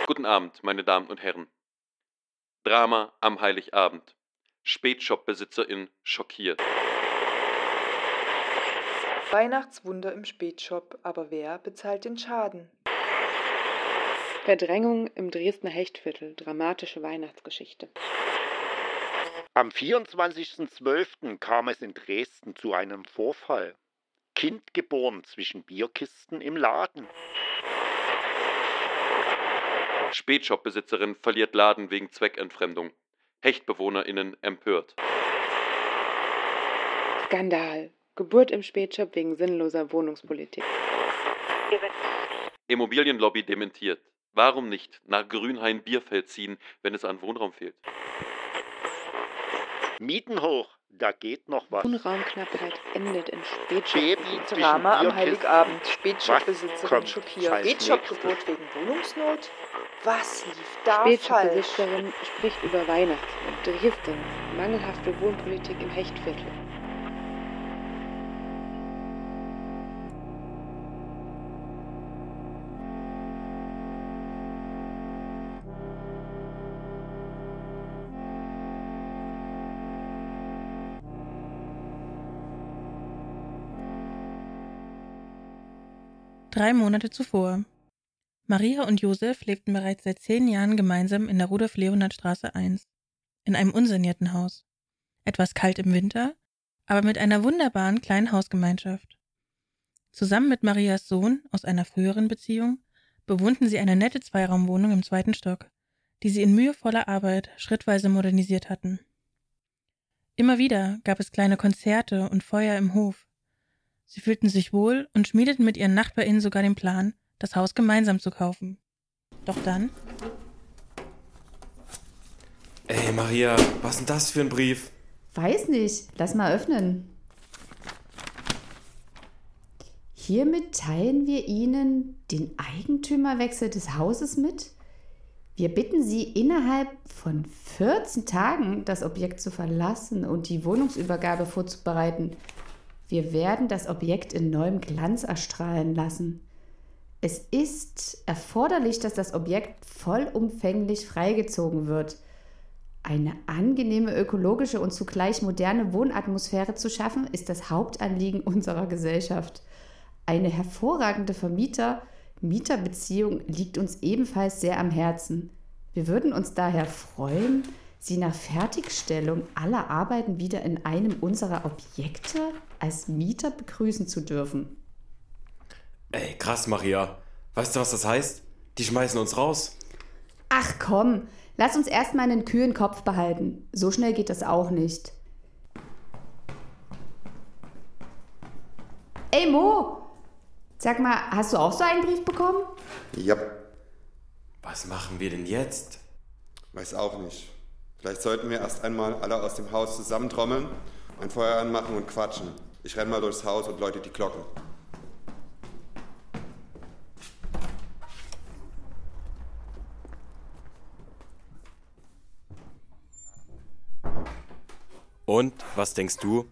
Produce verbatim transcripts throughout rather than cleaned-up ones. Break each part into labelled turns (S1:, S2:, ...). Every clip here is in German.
S1: Guten Abend, meine Damen und Herren. Drama am Heiligabend. Spätshop-Besitzerin schockiert.
S2: Weihnachtswunder im Spätshop, aber wer bezahlt den Schaden?
S3: Verdrängung im Dresdner Hechtviertel, dramatische Weihnachtsgeschichte.
S4: Am vierundzwanzigsten zwölften kam es in Dresden zu einem Vorfall. Kind geboren zwischen Bierkisten im Laden.
S1: Spätshop-Besitzerin verliert Laden wegen Zweckentfremdung. HechtbewohnerInnen empört.
S3: Skandal. Geburt im Spätshop wegen sinnloser Wohnungspolitik.
S1: Immobilienlobby dementiert. Warum nicht nach Grünhain-Bierfeld ziehen, wenn es an Wohnraum fehlt?
S4: Mieten hoch, da geht noch was.
S3: Wohnraumknappheit endet in Spätshop.
S4: Baby zwischen
S2: Drama am
S4: Bierkisten.
S2: Heiligabend. Spätshop-Besitzerin
S4: kommt?
S2: schockiert.
S4: Scheiß
S2: Spätshop-Gebot wegen Wohnungsnot? Was lief da falsch?
S3: Spätshop-Besitzerin spricht über Weihnachten. Dresden. Mangelhafte Wohnpolitik im Hechtviertel.
S5: Drei Monate zuvor. Maria und Josef lebten bereits seit zehn Jahren gemeinsam in der Rudolf-Leonhard-Straße eins, in einem unsanierten Haus. Etwas kalt im Winter, aber mit einer wunderbaren kleinen Hausgemeinschaft. Zusammen mit Marias Sohn aus einer früheren Beziehung bewohnten sie eine nette Zweiraumwohnung im zweiten Stock, die sie in mühevoller Arbeit schrittweise modernisiert hatten. Immer wieder gab es kleine Konzerte und Feuer im Hof. Sie fühlten sich wohl und schmiedeten mit ihren NachbarInnen sogar den Plan, das Haus gemeinsam zu kaufen. Doch dann...
S6: Ey, Maria, was ist denn das für ein Brief?
S7: Weiß nicht. Lass mal öffnen. Hiermit teilen wir Ihnen den Eigentümerwechsel des Hauses mit. Wir bitten Sie, innerhalb von vierzehn Tagen das Objekt zu verlassen und die Wohnungsübergabe vorzubereiten. Wir werden das Objekt in neuem Glanz erstrahlen lassen. Es ist erforderlich, dass das Objekt vollumfänglich freigezogen wird. Eine angenehme, ökologische und zugleich moderne Wohnatmosphäre zu schaffen, ist das Hauptanliegen unserer Gesellschaft. Eine hervorragende Vermieter-Mieter-Beziehung liegt uns ebenfalls sehr am Herzen. Wir würden uns daher freuen, Sie nach Fertigstellung aller Arbeiten wieder in einem unserer Objekte als Mieter begrüßen zu dürfen.
S6: Ey, krass, Maria. Weißt du, was das heißt? Die schmeißen uns raus.
S7: Ach komm, lass uns erstmal einen kühlen Kopf behalten. So schnell geht das auch nicht. Ey Mo, sag mal, hast du auch so einen Brief bekommen?
S8: Ja,
S6: Was machen wir denn jetzt?
S8: weiß auch nicht. Vielleicht sollten wir erst einmal alle aus dem Haus zusammentrommeln, ein Feuer anmachen und quatschen. Ich renn mal durchs Haus und läute die Glocken.
S6: Und, was denkst du?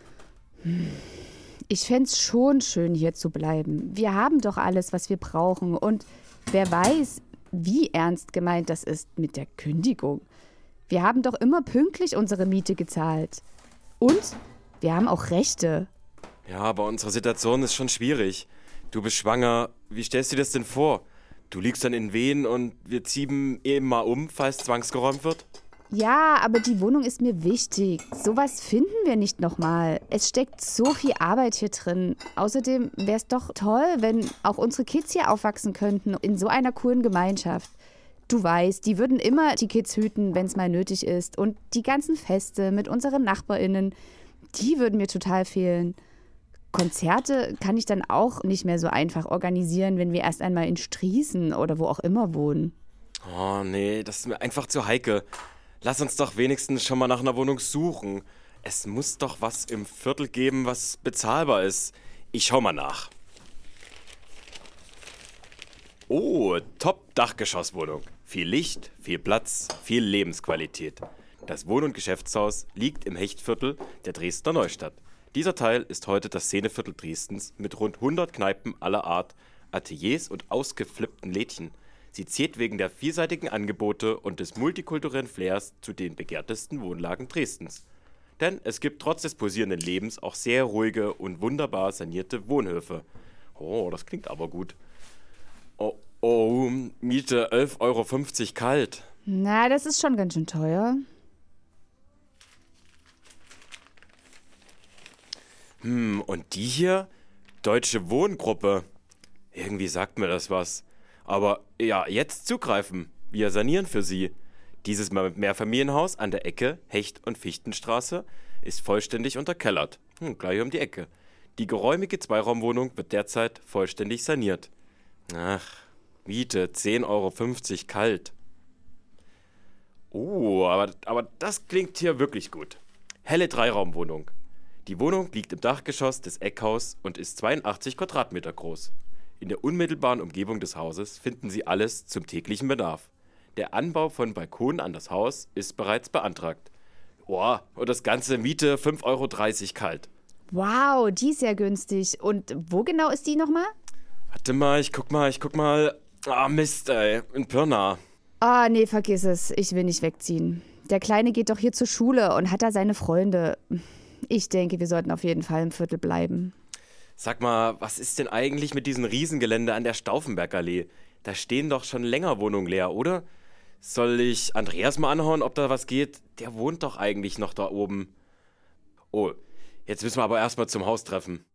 S7: Ich fänd's schon schön, hier zu bleiben. Wir haben doch alles, was wir brauchen. Und wer weiß, wie ernst gemeint das ist mit der Kündigung. Wir haben doch immer pünktlich unsere Miete gezahlt. Und wir haben auch Rechte.
S6: Ja, aber unsere Situation ist schon schwierig. Du bist schwanger. Wie stellst du dir das denn vor? Du liegst dann in Wehen und wir ziehen eben mal um, falls zwangsgeräumt wird?
S7: Ja, aber die Wohnung ist mir wichtig. Sowas finden wir nicht nochmal. Es steckt so viel Arbeit hier drin. Außerdem wäre es doch toll, wenn auch unsere Kids hier aufwachsen könnten, in so einer coolen Gemeinschaft. Du weißt, die würden immer die Kids hüten, wenn es mal nötig ist. Und die ganzen Feste mit unseren NachbarInnen, die würden mir total fehlen. Konzerte kann ich dann auch nicht mehr so einfach organisieren, wenn wir erst einmal in Striesen oder wo auch immer wohnen.
S6: Oh, nee, das ist mir einfach zu heikel. Lass uns doch wenigstens schon mal nach einer Wohnung suchen. Es muss doch was im Viertel geben, was bezahlbar ist. Ich schau mal nach. Oh, Top-Dachgeschosswohnung. Viel Licht, viel Platz, viel Lebensqualität. Das Wohn- und Geschäftshaus liegt im Hechtviertel der Dresdner Neustadt. Dieser Teil ist heute das Szeneviertel Dresdens mit rund hundert Kneipen aller Art, Ateliers und ausgeflippten Lädchen. Sie zählt wegen der vielseitigen Angebote und des multikulturellen Flairs zu den begehrtesten Wohnlagen Dresdens. Denn es gibt trotz des pulsierenden Lebens auch sehr ruhige und wunderbar sanierte Wohnhöfe. Oh, das klingt aber gut. Oh, oh Miete elf Euro fünfzig kalt.
S7: Na, das ist schon ganz schön teuer.
S6: Hm, und die hier? Deutsche Wohngruppe. Irgendwie sagt mir das was. Aber ja, jetzt zugreifen. Wir sanieren für Sie. Dieses Mehrfamilienhaus an der Ecke Hecht- und Fichtenstraße ist vollständig unterkellert. Hm, gleich um die Ecke. Die geräumige Zweiraumwohnung wird derzeit vollständig saniert. Ach, Miete zehn Euro fünfzig kalt. Oh, aber, aber das klingt hier wirklich gut. Helle Dreiraumwohnung. Die Wohnung liegt im Dachgeschoss des Eckhaus und ist zweiundachtzig Quadratmeter groß. In der unmittelbaren Umgebung des Hauses finden Sie alles zum täglichen Bedarf. Der Anbau von Balkonen an das Haus ist bereits beantragt. Oh, und das ganze Miete fünf Euro dreißig kalt.
S7: Wow, die ist ja günstig. Und wo genau ist die nochmal?
S6: Warte mal, ich guck mal, ich guck mal. Ah, Mist, ey, in Pirna.
S7: Ah, nee, vergiss es. Ich will nicht wegziehen. Der Kleine geht doch hier zur Schule und hat da seine Freunde. Ich denke, wir sollten auf jeden Fall im Viertel bleiben.
S6: Sag mal, was ist denn eigentlich mit diesem Riesengelände an der Stauffenbergallee? Da stehen doch schon länger Wohnungen leer, oder? Soll ich Andreas mal anhauen, ob da was geht? Der wohnt doch eigentlich noch da oben. Oh, jetzt müssen wir aber erstmal zum Haus treffen.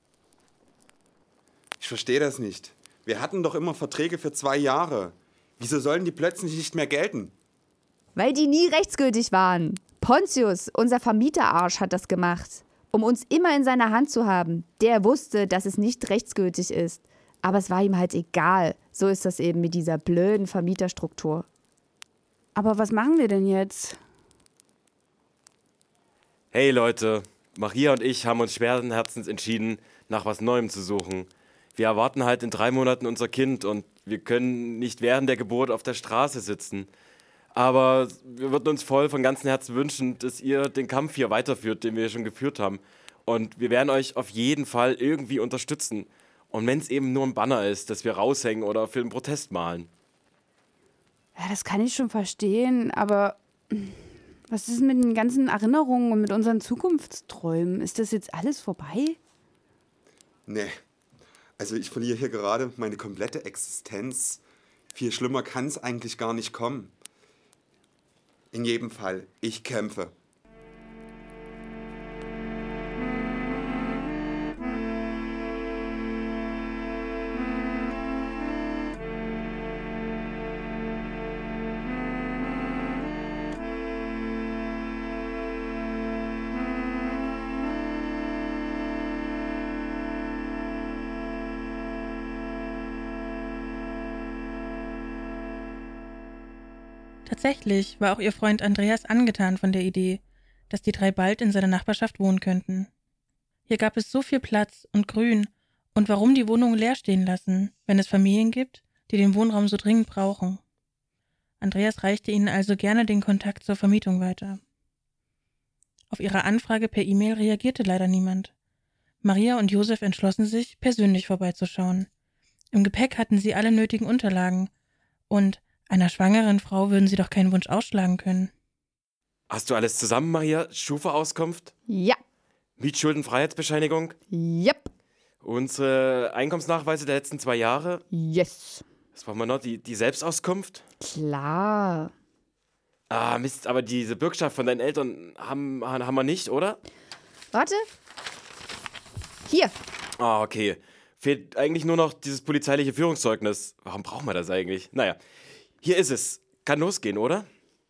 S8: Ich verstehe das nicht. Wir hatten doch immer Verträge für zwei Jahre. Wieso sollen die plötzlich nicht mehr gelten?
S7: Weil die nie rechtsgültig waren. Pontius, unser Vermieterarsch, hat das gemacht. Um uns immer in seiner Hand zu haben. Der wusste, dass es nicht rechtsgültig ist. Aber es war ihm halt egal. So ist das eben mit dieser blöden Vermieterstruktur.
S9: Aber was machen wir denn jetzt?
S6: Hey Leute, Maria und ich haben uns schweren Herzens entschieden, nach was Neuem zu suchen. Wir erwarten halt in drei Monaten unser Kind und wir können nicht während der Geburt auf der Straße sitzen. Aber wir würden uns voll von ganzem Herzen wünschen, dass ihr den Kampf hier weiterführt, den wir schon geführt haben. Und wir werden euch auf jeden Fall irgendwie unterstützen. Und wenn es eben nur ein Banner ist, dass wir raushängen oder für einen Protest malen.
S9: Ja, das kann ich schon verstehen, aber was ist mit den ganzen Erinnerungen und mit unseren Zukunftsträumen? Ist das jetzt alles vorbei?
S8: Nee. Also ich verliere hier gerade meine komplette Existenz. Viel schlimmer kann es eigentlich gar nicht kommen. In jedem Fall, ich kämpfe.
S5: Tatsächlich war auch ihr Freund Andreas angetan von der Idee, dass die drei bald in seiner Nachbarschaft wohnen könnten. Hier gab es so viel Platz und Grün, und warum die Wohnungen leer stehen lassen, wenn es Familien gibt, die den Wohnraum so dringend brauchen? Andreas reichte ihnen also gerne den Kontakt zur Vermietung weiter. Auf ihre Anfrage per E-Mail reagierte leider niemand. Maria und Josef entschlossen sich, persönlich vorbeizuschauen. Im Gepäck hatten sie alle nötigen Unterlagen und einer schwangeren Frau würden sie doch keinen Wunsch ausschlagen können.
S6: Hast du alles zusammen, Maria? Schufa-Auskunft?
S7: Ja.
S6: Mietschuldenfreiheitsbescheinigung?
S7: Yep.
S6: Unsere Einkommensnachweise der letzten zwei Jahre?
S7: Yes.
S6: Was brauchen wir noch? Die, die Selbstauskunft?
S7: Klar.
S6: Ah, Mist, aber diese Bürgschaft von deinen Eltern haben, haben wir nicht, oder?
S7: Warte. Hier.
S6: Ah, okay. Fehlt eigentlich nur noch dieses polizeiliche Führungszeugnis. Warum brauchen wir das eigentlich? Naja, hier ist es. Kann losgehen, oder?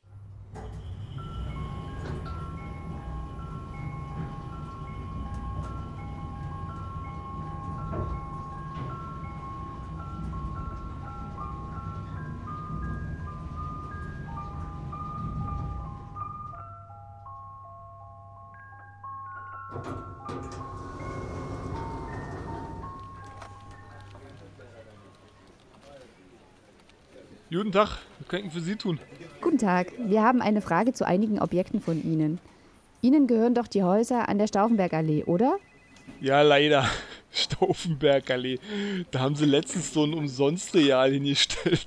S10: Guten Tag, was kann ich für Sie tun?
S7: Guten Tag. Wir haben eine Frage zu einigen Objekten von Ihnen. Ihnen gehören doch die Häuser an der Stauffenbergallee, oder?
S10: Ja, leider. Stauffenbergallee. Da haben Sie letztens so ein Umsonstreal hingestellt.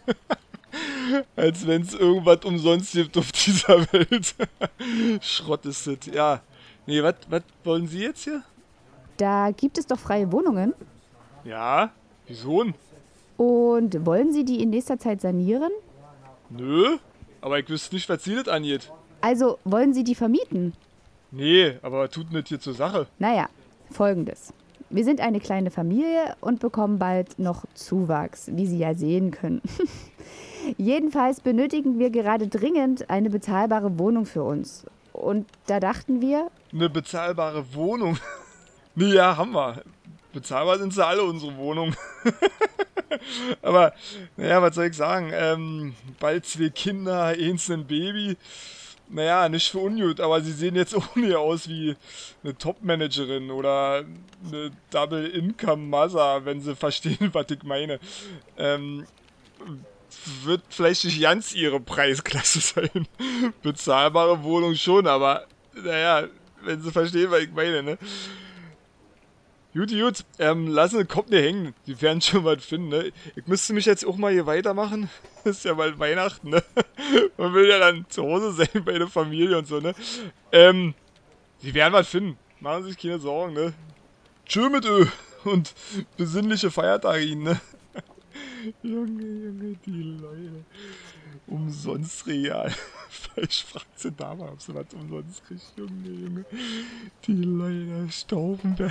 S10: Als wenn es irgendwas umsonst gibt auf dieser Welt. Schrott ist das, ja. Nee, was wollen Sie jetzt hier?
S9: Da gibt es doch freie Wohnungen.
S10: Ja, wieso?
S9: Und wollen Sie die in nächster Zeit sanieren?
S10: Nö, aber ich wüsste nicht, was Sie das angeht.
S9: Also, wollen Sie die vermieten?
S10: Nee, aber tut nicht hier zur Sache.
S9: Naja, Folgendes. Wir sind eine kleine Familie und bekommen bald noch Zuwachs, wie Sie ja sehen können. Jedenfalls benötigen wir gerade dringend eine bezahlbare Wohnung für uns. Und da dachten wir...
S10: Eine bezahlbare Wohnung? Nee, ja, haben wir. Bezahlbar sind sie alle, unsere Wohnungen. Aber, naja, was soll ich sagen? Ähm, bald zwei Kinder, eins ein Baby. Naja, nicht für ungut, aber sie sehen jetzt auch nicht aus wie eine Top-Managerin oder eine Double-Income-Mother, wenn sie verstehen, was ich meine. Ähm, wird vielleicht nicht ganz ihre Preisklasse sein. Bezahlbare Wohnung schon, aber naja, wenn sie verstehen, was ich meine, ne? Gut, gut, ähm, lassen den Kopf nicht hängen. Die werden schon was finden, ne? Ich müsste mich jetzt auch mal hier weitermachen. Das ist ja bald Weihnachten, ne? Man will ja dann zu Hause sein bei der Familie und so, ne? Ähm, die werden was finden. Machen Sie sich keine Sorgen, ne? Tschö mit Ö und besinnliche Feiertage Ihnen, ne? Junge, Junge, die Leute. Umsonst real. Vielleicht fragt sie da mal, ob sie was umsonst kriegt. Junge, Junge. Die Leute, Stauffenberg.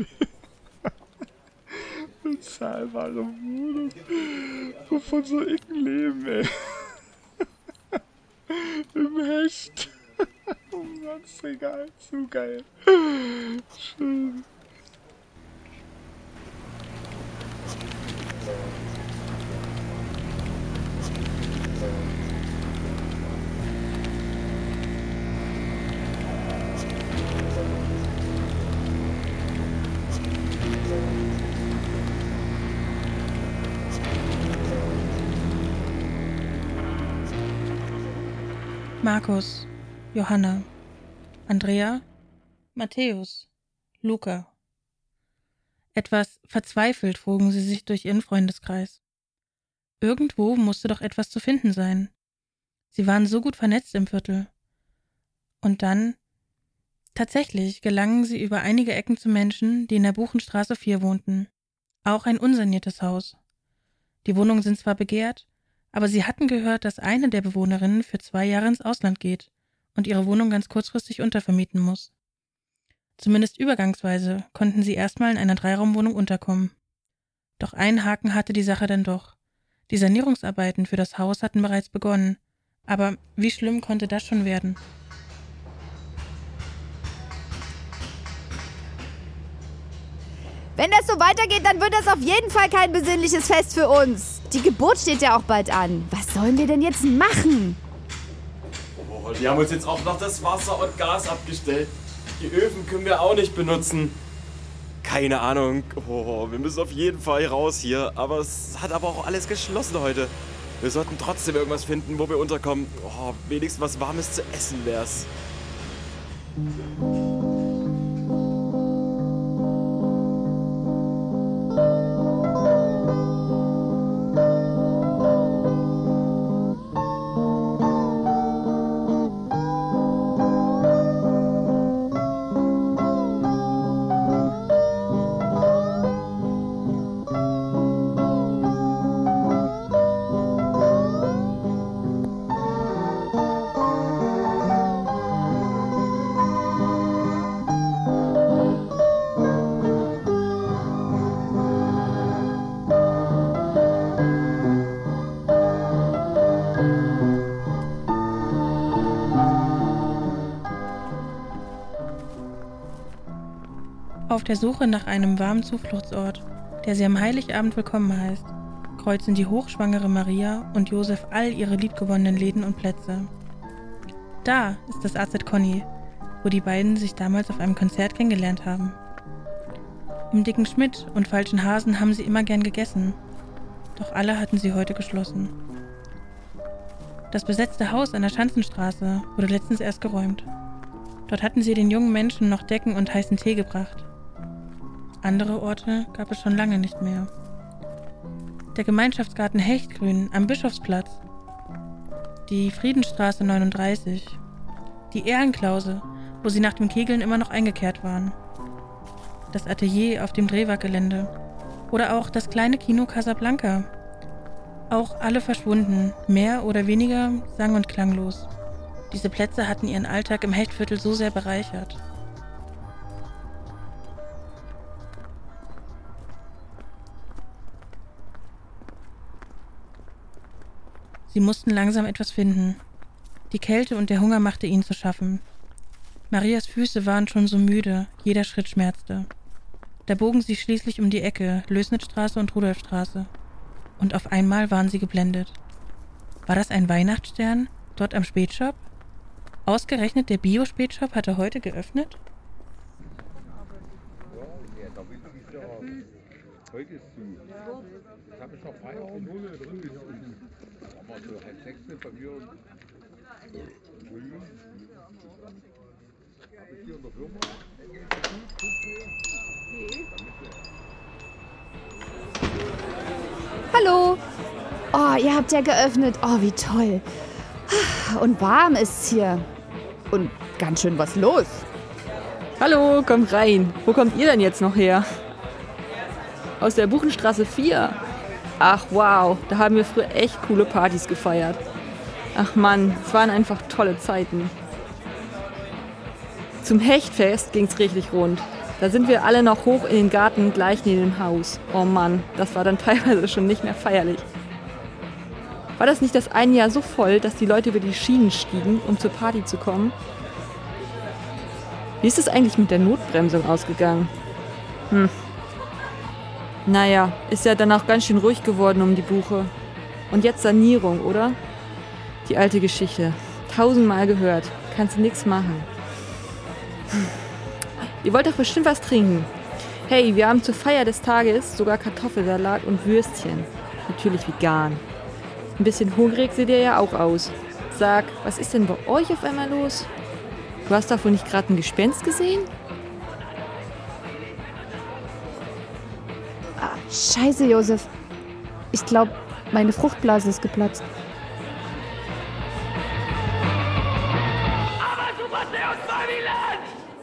S10: Bezahlbare Wohnung. Wovon soll ich denn leben, ey? Im Hecht. Umsonst egal. Zu geil. Schön.
S5: Markus, Johanna, Andrea, Matthäus, Luca. Etwas verzweifelt frugen sie sich durch ihren Freundeskreis. Irgendwo musste doch etwas zu finden sein. Sie waren so gut vernetzt im Viertel. Und dann, tatsächlich gelangen sie über einige Ecken zu Menschen, die in der Buchenstraße vier wohnten. Auch ein unsaniertes Haus. Die Wohnungen sind zwar begehrt, aber sie hatten gehört, dass eine der Bewohnerinnen für zwei Jahre ins Ausland geht und ihre Wohnung ganz kurzfristig untervermieten muss. Zumindest übergangsweise konnten sie erstmal in einer Dreiraumwohnung unterkommen. Doch einen Haken hatte die Sache dann doch. Die Sanierungsarbeiten für das Haus hatten bereits begonnen. Aber wie schlimm konnte das schon werden?
S9: Wenn das so weitergeht, dann wird das auf jeden Fall kein besinnliches Fest für uns. Die Geburt steht ja auch bald an. Was sollen wir denn jetzt machen?
S6: Oh, die haben uns jetzt auch noch das Wasser und Gas abgestellt. Die Öfen können wir auch nicht benutzen. Keine Ahnung. Oh, wir müssen auf jeden Fall raus hier. Aber es hat aber auch alles geschlossen heute. Wir sollten trotzdem irgendwas finden, wo wir unterkommen. Oh, wenigstens was Warmes zu essen wär's.
S5: Auf der Suche nach einem warmen Zufluchtsort, der sie am Heiligabend willkommen heißt, kreuzen die hochschwangere Maria und Josef all ihre liebgewonnenen Läden und Plätze. Da ist das A Z Conny, wo die beiden sich damals auf einem Konzert kennengelernt haben. Im Dicken Schmidt und Falschen Hasen haben sie immer gern gegessen, doch alle hatten sie heute geschlossen. Das besetzte Haus an der Schanzenstraße wurde letztens erst geräumt. Dort hatten sie den jungen Menschen noch Decken und heißen Tee gebracht. Andere Orte gab es schon lange nicht mehr. Der Gemeinschaftsgarten Hechtgrün am Bischofsplatz. Die Friedenstraße neununddreißig. Die Ehrenklause, wo sie nach dem Kegeln immer noch eingekehrt waren. Das Atelier auf dem Drehwaggelände. Oder auch das kleine Kino Casablanca. Auch alle verschwunden, mehr oder weniger sang- und klanglos. Diese Plätze hatten ihren Alltag im Hechtviertel so sehr bereichert. Sie mussten langsam etwas finden. Die Kälte und der Hunger machte ihnen zu schaffen. Marias Füße waren schon so müde, jeder Schritt schmerzte. Da bogen sie schließlich um die Ecke, Lößnitzstraße und Rudolfstraße. Und auf einmal waren sie geblendet. War das ein Weihnachtsstern, dort am Spätshop? Ausgerechnet der Bio-Spätshop hatte heute geöffnet?
S11: Heute ist zu. Ich habe noch Feier und Null drin. Da haben wir so halb sechs bei mir. Habe ich hier in der Firma.
S9: Hallo! Oh, ihr habt ja geöffnet. Oh, wie toll. Und warm ist's hier. Und ganz schön was los.
S12: Hallo, kommt rein. Wo kommt ihr denn jetzt noch her? Aus der Buchenstraße vier. Ach wow, da haben wir früher echt coole Partys gefeiert. Ach Mann, es waren einfach tolle Zeiten. Zum Hechtfest ging's richtig rund. Da sind wir alle noch hoch in den Garten gleich neben dem Haus. Oh Mann, das war dann teilweise schon nicht mehr feierlich. War das nicht das eine Jahr so voll, dass die Leute über die Schienen stiegen, um zur Party zu kommen? Wie ist es eigentlich mit der Notbremsung ausgegangen? Hm. Naja, ist ja dann auch ganz schön ruhig geworden um die Buche. Und jetzt Sanierung, oder? Die alte Geschichte. Tausendmal gehört. Kannst du nix machen. Hm. Ihr wollt doch bestimmt was trinken. Hey, wir haben zur Feier des Tages sogar Kartoffelsalat und Würstchen. Natürlich vegan. Ein bisschen hungrig seht ihr ja auch aus. Sag, was ist denn bei euch auf einmal los? Du hast doch wohl nicht gerade ein Gespenst gesehen?
S9: Ah, scheiße, Josef. Ich glaube, meine Fruchtblase ist geplatzt.
S13: Aber du musst uns mal wieder!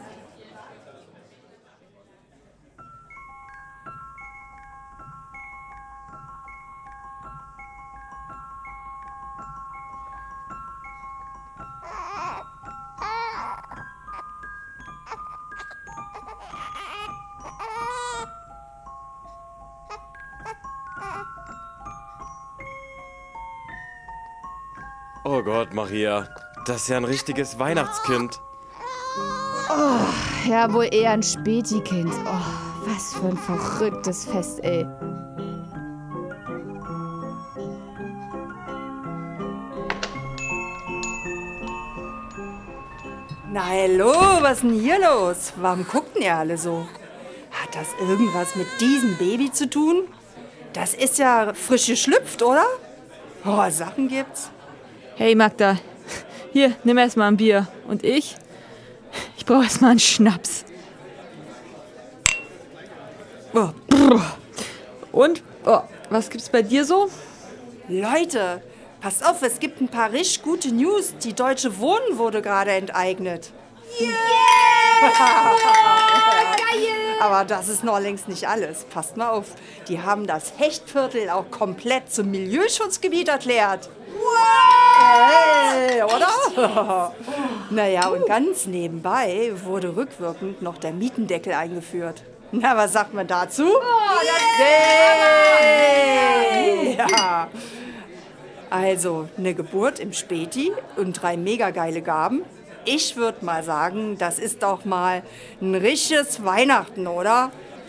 S6: Oh Gott, Maria, das ist ja ein richtiges Weihnachtskind.
S9: Oh, ja, wohl eher ein Späti-Kind. Oh, was für ein verrücktes Fest, ey.
S14: Na hallo, was ist denn hier los? Warum gucken ihr alle so? Hat das irgendwas mit diesem Baby zu tun? Das ist ja frisch geschlüpft, oder? Oh, Sachen gibt's.
S12: Hey Magda, hier, nimm erst mal ein Bier. Und ich? Ich brauche erst mal einen Schnaps. Oh, und? Oh, was gibt's bei dir so?
S14: Leute, passt auf, es gibt ein paar richtig gute News. Die Deutsche Wohnen wurde gerade enteignet. Yeah! Geil! Aber das ist noch längst nicht alles. Passt mal auf, die haben das Hechtviertel auch komplett zum Milieuschutzgebiet erklärt. Hey, oder? Naja, und ganz nebenbei wurde rückwirkend noch der Mietendeckel eingeführt. Na, was sagt man dazu? Oh, hey. Ja. Also, eine Geburt im Späti und drei mega geile Gaben. Ich würde mal sagen, das ist doch mal ein richtiges Weihnachten, oder?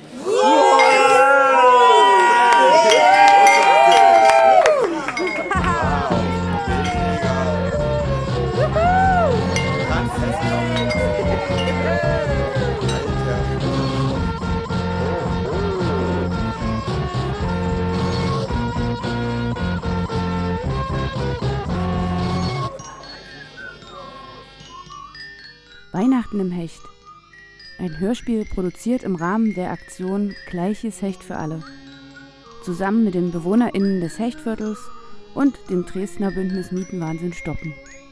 S15: Weihnachten im Hecht. Ein Hörspiel produziert im Rahmen der Aktion Gleiches Hecht für alle.
S9: zusammen mit den BewohnerInnen des Hechtviertels und dem Dresdner Bündnis Mietenwahnsinn stoppen.